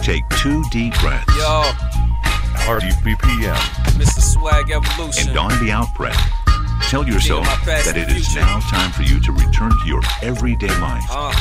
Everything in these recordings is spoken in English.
Take 2 deep breaths. Yo, Hardy BPM. Mr. Swag Evolution. And on the out breath, tell yourself my past that it and is future. now time for you to return to your everyday life.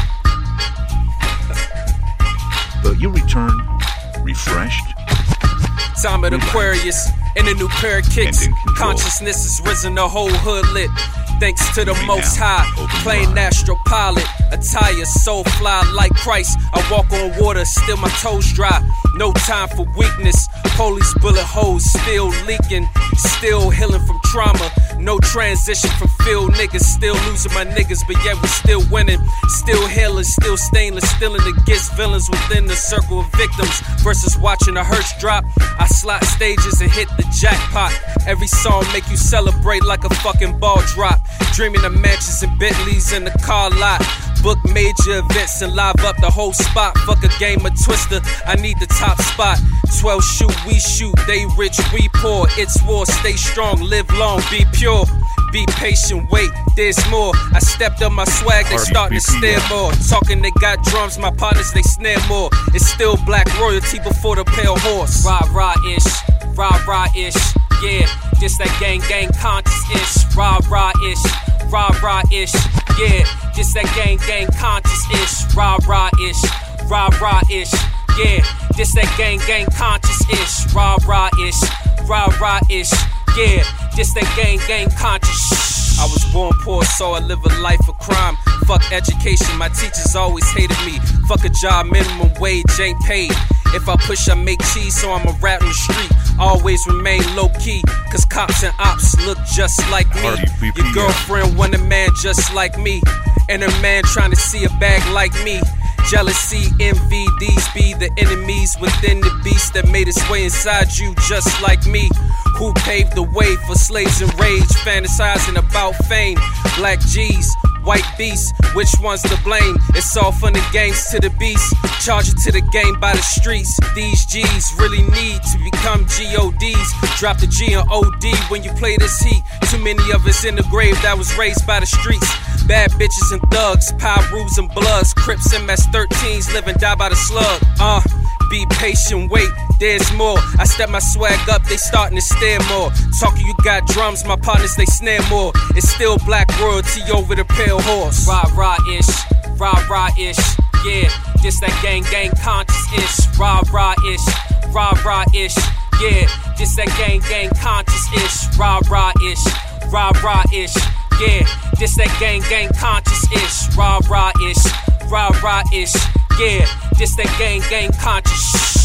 But you return refreshed. Time of Aquarius in a new pair of kicks. And in control. Consciousness is risen, the whole hood lit. Thanks to the You may Most now High, open plain your eyes. astro pilot, attire soul fly like Christ. I walk on water, still my toes dry. No time for weakness. Police bullet holes still leaking, still healing from trauma. No transition from field niggas, still losing my niggas, but yet we still winning. Still healing, still stainless, still in against villains within the circle of victims. Versus watching a hearse drop, I slot stages and hit the jackpot. Every song make you celebrate like a fucking ball drop. Dreaming of mansions and Bentleys in the car lot. Book major events and live up the whole spot. Fuck a game of Twister, I need the top spot. 12 shoot, we shoot, they rich, we poor. It's war, stay strong, live long, be pure. Be patient, wait, there's more. I stepped up my swag, they Hardy starting to stare BPM. more. Talking, they got drums, my partners, they snare more. It's still black royalty before the pale horse. Rah-rah-ish, rah-rah-ish, yeah. Just that gang conscious-ish, rah-rah-ish, rah-rah-ish, yeah. Just that gang conscious-ish, rah-rah-ish, rah-rah-ish, yeah. Just that gang conscious-ish, rah-rah-ish, rah-rah-ish, yeah. Just that gang conscious. I was born poor, so I live a life of crime. Fuck education, my teachers always hated me. Fuck a job, minimum wage ain't paid. If I push, I make cheese, so I'm a rat on the street. Always remain low key, cause cops and ops look just like me. Hardy BPM. Your girlfriend want a man just like me, and her man trying to see a bag like me. Jealousy, envy, these be the enemies within the beast that made its way inside you just like me. Who paved the way for slaves and rage, fantasizing about fame? Black G's, white beasts, which one's to blame? It's all fun and games to the beast, charge it to the game by the streets. These G's really need to become GODs. Drop the G and OD when you play this heat. Too many of us in the grave that was raised by the streets. Bad bitches and thugs, Pyrus and Bloods, Crips and MS-13s, live and die by the slug. Be patient, wait, there's more. I step my swag up, they starting to stare more. Talking, you got drums, my partners, they snare more. It's still black royalty over the pale horse. Rah-rah-ish, rah-rah-ish, yeah. Just that gang conscious-ish, rah-rah-ish, rah-rah-ish, yeah. Just that gang conscious-ish, rah-rah-ish, rah-rah-ish, yeah. Just that gang conscious-ish, rah-rah-ish, rah-rah-ish, yeah. Just that gang conscious.